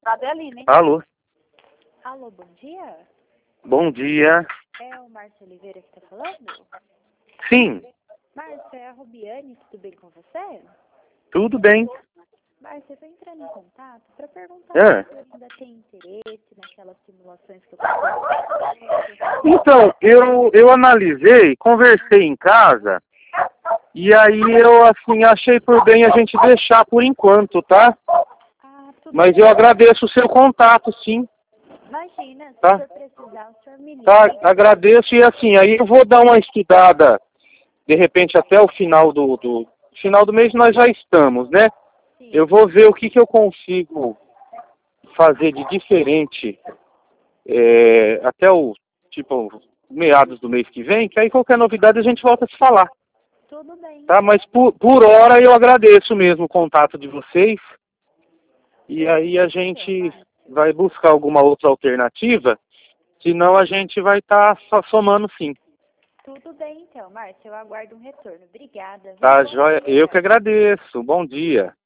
Adeline. Alô? Alô, bom dia? Bom dia. É o Márcio Oliveira que tá falando? Sim, Márcio, é a Rubiane, tudo bem com você? tudo bem. Márcio, eu tô entrando em contato para perguntar É. se você ainda tem interesse naquelas simulações que eu tô Então, eu analisei, conversei em casa, e aí eu, assim, achei por bem a gente deixar por enquanto, tá? Ah, tudo Mas bem. eu agradeço o seu contato, sim, Imagina, se tá? for precisar, o senhor me Tá, liga. agradeço e assim, aí eu vou dar uma estudada, de repente até o final final do mês nós já estamos, né? Sim. Eu vou ver o que eu consigo fazer de diferente até o, tipo, meados do mês que vem, que aí qualquer novidade a gente volta a se falar, Tudo bem, tá? então. Mas por hora eu agradeço mesmo o contato de vocês, e aí a gente vai buscar alguma outra alternativa, senão a gente vai estar só somando sim. Tudo bem, então, Márcio. Eu aguardo um retorno. Obrigada, viu? Tá, Bom joia? dia. Eu que agradeço. Bom dia.